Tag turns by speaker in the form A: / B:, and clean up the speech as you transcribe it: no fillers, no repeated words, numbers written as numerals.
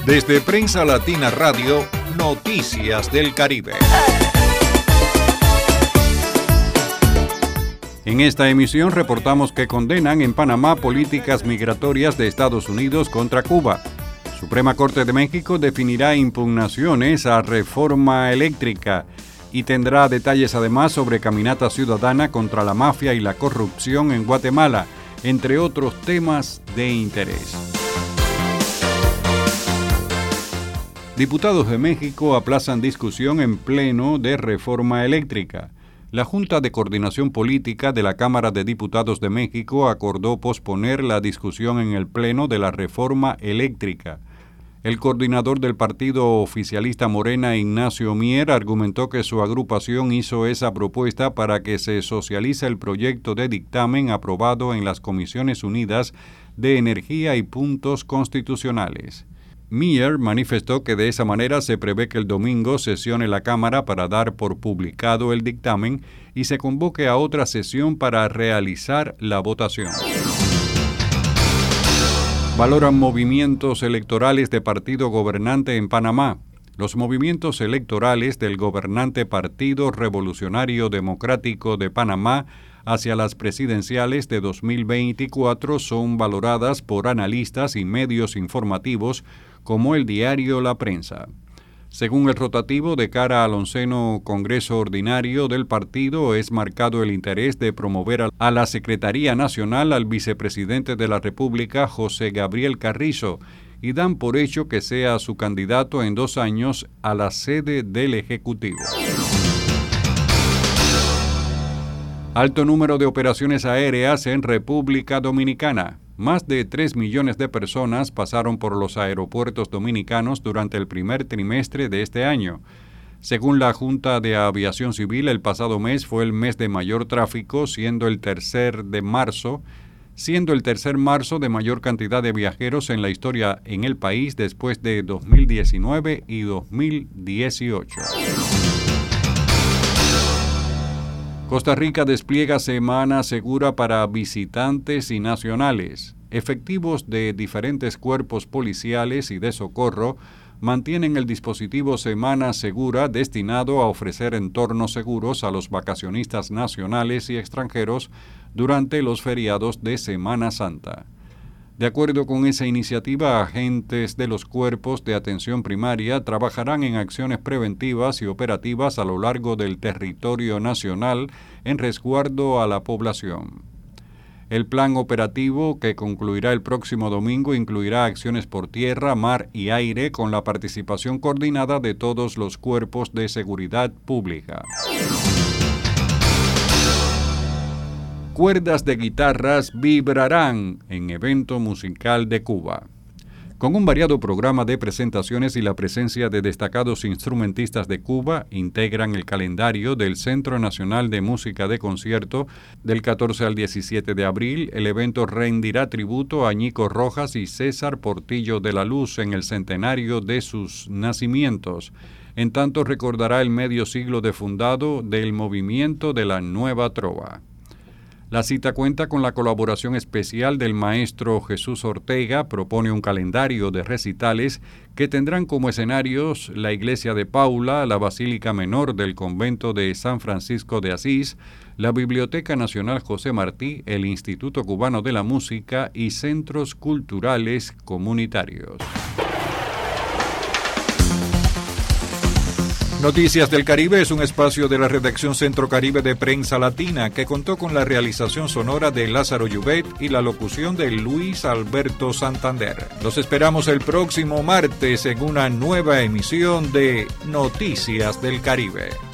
A: Desde Prensa Latina Radio, Noticias del Caribe. En esta emisión reportamos que condenan en Panamá políticas migratorias de Estados Unidos contra Cuba. Suprema Corte de México definirá impugnaciones a reforma eléctrica y tendrá detalles además sobre caminata ciudadana contra la mafia y la corrupción en Guatemala, entre otros temas de interés. Diputados de México aplazan discusión en pleno de reforma eléctrica. La Junta de Coordinación Política de la Cámara de Diputados de México acordó posponer la discusión en el pleno de la reforma eléctrica. El coordinador del partido oficialista Morena, Ignacio Mier, argumentó que su agrupación hizo esa propuesta para que se socialice el proyecto de dictamen aprobado en las Comisiones Unidas de Energía y Puntos Constitucionales. Mier manifestó que de esa manera se prevé que el domingo sesione la Cámara para dar por publicado el dictamen y se convoque a otra sesión para realizar la votación. Valoran movimientos electorales de partido gobernante en Panamá. Los movimientos electorales del gobernante Partido Revolucionario Democrático de Panamá hacia las presidenciales de 2024 son valoradas por analistas y medios informativos como el diario La Prensa. Según el rotativo, de cara al 11º Congreso Ordinario del partido, es marcado el interés de promover a la Secretaría Nacional al vicepresidente de la República, José Gabriel Carrizo, y dan por hecho que sea su candidato en 2 años a la sede del Ejecutivo. Alto número de operaciones aéreas en República Dominicana. Más de 3 millones de personas pasaron por los aeropuertos dominicanos durante el primer trimestre de este año. Según la Junta de Aviación Civil, el pasado mes fue el mes de mayor tráfico, siendo el tercer marzo de mayor cantidad de viajeros en la historia en el país después de 2019 y 2018. Costa Rica despliega semana segura para visitantes y nacionales. Efectivos de diferentes cuerpos policiales y de socorro mantienen el dispositivo Semana Segura destinado a ofrecer entornos seguros a los vacacionistas nacionales y extranjeros durante los feriados de Semana Santa. De acuerdo con esa iniciativa, agentes de los cuerpos de atención primaria trabajarán en acciones preventivas y operativas a lo largo del territorio nacional en resguardo a la población. El plan operativo, que concluirá el próximo domingo, incluirá acciones por tierra, mar y aire con la participación coordinada de todos los cuerpos de seguridad pública. Cuerdas de guitarras vibrarán en evento musical de Cuba. Con un variado programa de presentaciones y la presencia de destacados instrumentistas de Cuba, integran el calendario del Centro Nacional de Música de Concierto del 14 al 17 de abril. El evento rendirá tributo a Ñico Rojas y César Portillo de la Luz en el centenario de sus nacimientos. En tanto, recordará el medio siglo de fundado del movimiento de la Nueva Trova. La cita cuenta con la colaboración especial del maestro Jesús Ortega. Propone un calendario de recitales que tendrán como escenarios la Iglesia de Paula, la Basílica Menor del Convento de San Francisco de Asís, la Biblioteca Nacional José Martí, el Instituto Cubano de la Música y centros culturales comunitarios. Noticias del Caribe es un espacio de la redacción Centro Caribe de Prensa Latina que contó con la realización sonora de Lázaro Llubet y la locución de Luis Alberto Santander. Los esperamos el próximo martes en una nueva emisión de Noticias del Caribe.